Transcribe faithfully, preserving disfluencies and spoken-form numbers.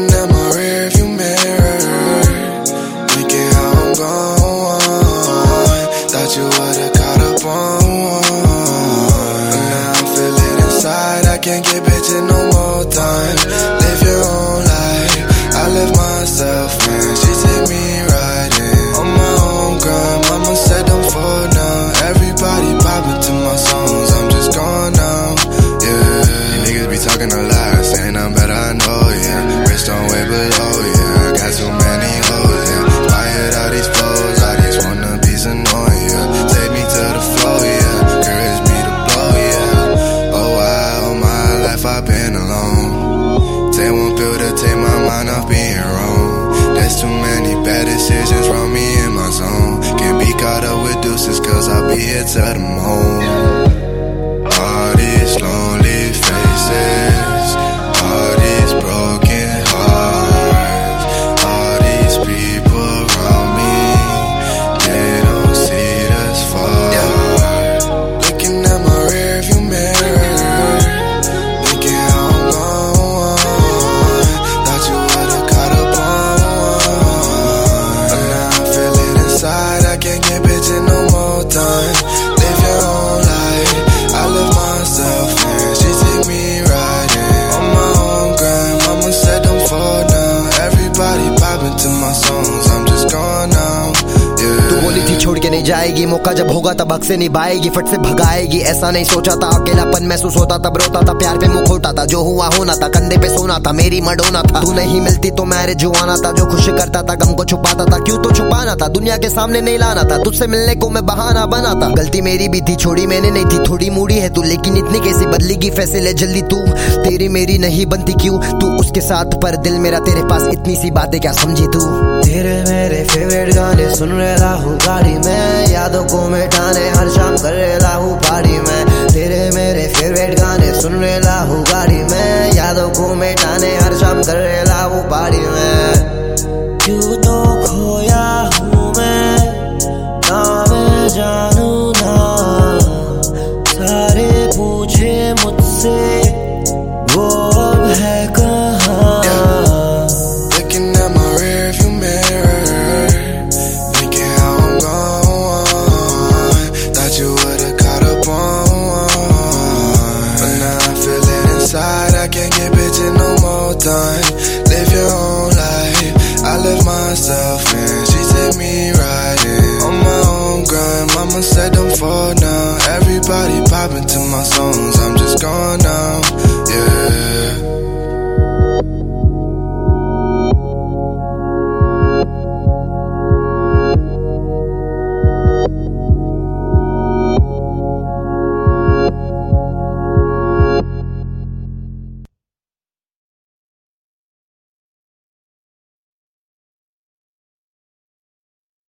Looking at my rearview mirror, thinking how I'm gone. Thought you would've caught up on one, but now I feel it inside. I can't get bitching no more time. Live your own life. I left myself in. She take me riding on my own grind. Mama said don't fall now. Everybody popping to my songs. I'm just gone now. Yeah, you niggas be talking a lot, saying I'm better. I know, yeah. Rich don't way below, yeah. I got too many hoes, yeah. Inspired all these flows, all these wannabes annoying, yeah. Take me to the flow, yeah. Encourage me to blow, yeah. Oh wow, all my life I've been alone. Take one pill to take my mind off being wrong. There's too many bad decisions wrong me in my zone. Can't be caught up with deuces, cause I'll be here till the morning. All these lonely faces, all these broken hearts, all these people around me, they don't see this far. Looking at my rearview mirror, thinking how I'm gone. Thought you would've caught up on one, but now I feel it inside. I can't get bitching no more time. Live your own life. I live myself in. She take me riding on my own grind. Mama said don't fall now. Everybody popping to my songs. I'm just gone now. Yeah. तू बोली थी छोड़ के नहीं जाएगी, मौका जब होगा तब हक से निभाएगी, फट से भगाएगी। ऐसा नहीं सोचा था, अकेलापन महसूस होता तब रोता था, प्यार पे मुंह खोटा था, जो हुआ होना था, कंधे पे सोना था, मेरी मडोना था। तू नहीं मिलती तो मैरिज जुआना था, जो खुश करता था गम को छुपाता था, क्यों तो छुपाना था, दुनिया के सामने नहीं लाना था, तुझसे मिलने को मैं बहाना बनाता। गलती मेरी भी थी, छोड़ी मैंने नहीं थी, थोड़ी मूडी है तू, लेकिन इतनी कैसी बदलेगी फैसले जल्दी तू। तेरी मेरी नहीं बनती क्यों तू उसके साथ, पर दिल मेरा तेरे पास, इतनी सी बातें क्या समझी तू। तेरे मेरे फेवरेट गाने सुन रहा हूँ गाड़ी में, यादों को मिटाने हर शाम कर रहा हूँ पार्टी में। तेरे मेरे फेवरेट गाने सुन रहा हूँ गाड़ी में, यादों को मिटाने हर शाम कर रहा हूँ पार्टी में। क्यों तो खोया हूँ मैं, ना मैं जानू ना, सारे पूछे मुझसे वो अब है कहाँ। Looking at my rearview mirror, thinking how I'm gone. Thought you would've caught up on one, but now I feel it inside. I can't get bitching no more time. Live your own life. I live myself in. She take me riding on my own grind. Mama said don't fall now. Everybody popping to my songs. I'm just gone now. Yeah.